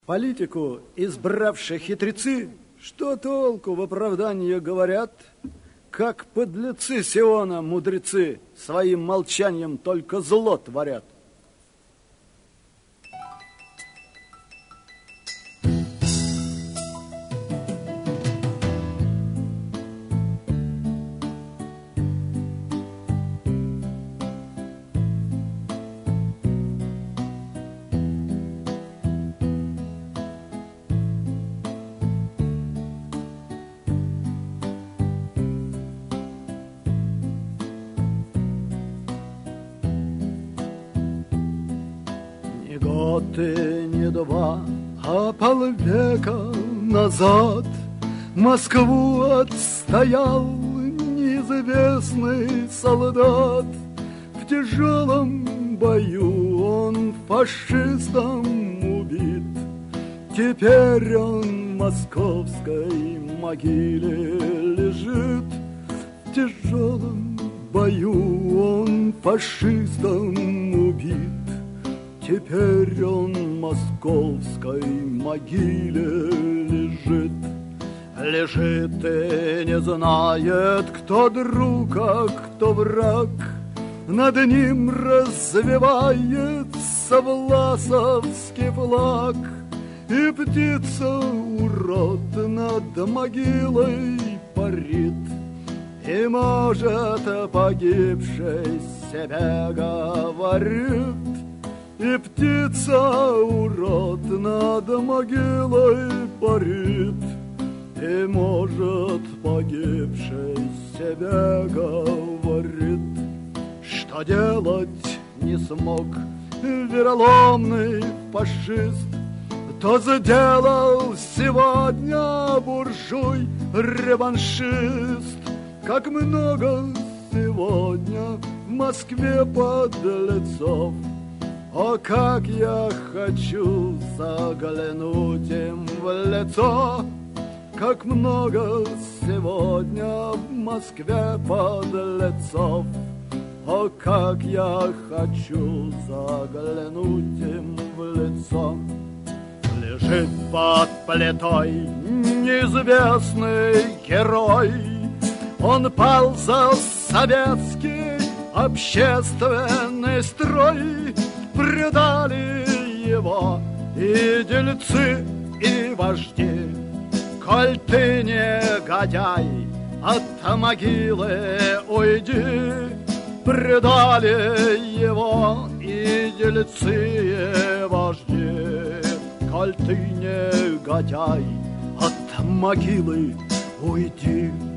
Политику избравшие хитрецы, что толку в оправдании говорят, как подлецы Сиона мудрецы своим молчанием только зло творят. И не два, а полвека назад Москву отстоял неизвестный солдат. В тяжелом бою он фашистом убит. Теперь он в московской могиле лежит. В тяжелом бою он фашистом убит. Теперь он в московской могиле лежит. Лежит и не знает, кто друг, а кто враг. Над ним развивается власовский флаг. И птица урод над могилой парит. И, может, погибший себе говорит. И птица урод над могилой парит. И, может, погибший себе говорит. Что делать не смог вероломный фашист, то сделал сегодня буржуй-реваншист. Как много сегодня в Москве подлецов. О, как я хочу заглянуть им в лицо. Как много сегодня в Москве подлецов. О, как я хочу заглянуть им в лицо. Лежит под плитой неизвестный герой. Он пал за советский общественный строй. Предали его и дельцы, и вожди. Коль ты негодяй, от могилы уйди. Предали его и дельцы, и вожди. Коль ты негодяй, от могилы уйди.